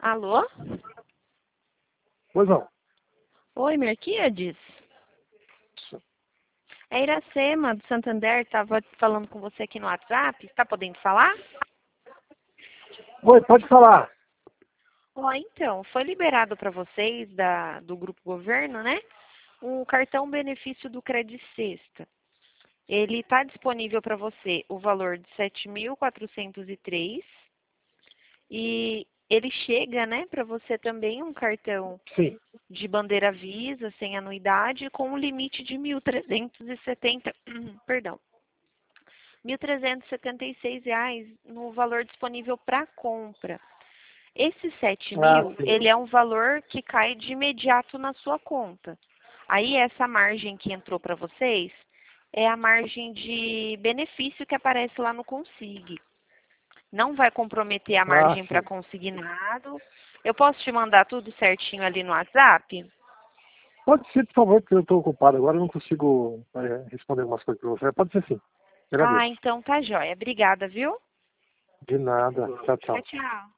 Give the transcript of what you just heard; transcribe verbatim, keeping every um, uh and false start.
Alô? Pois não. Oi, Merquiades? É Iracema, do Santander, estava falando com você aqui no WhatsApp. Está podendo falar? Oi, pode falar. Ó, então, foi liberado para vocês da, do Grupo Governo, né? O cartão benefício do Credit Sexta. Ele está disponível para você o valor de sete mil quatrocentos e três e ele chega, né, para você também um cartão Sim. de bandeira Visa, sem anuidade, com um limite de mil trezentos e setenta, perdão, mil trezentos e setenta e seis reais no valor disponível para compra. Esse sete Ah, mil, sim. ele é um valor que cai de imediato na sua conta. Aí essa margem que entrou para vocês é a margem de benefício que aparece lá no Consig. Não vai comprometer a Ah, margem para sim. consignado. Eu posso te mandar tudo certinho ali no WhatsApp? Pode ser, por favor, porque eu estou ocupado agora, eu não consigo é, responder algumas coisas para você. Pode ser sim. Ah, Agradeço. então tá jóia. Obrigada, viu? De nada. Tchau, Tchau, tchau. tchau.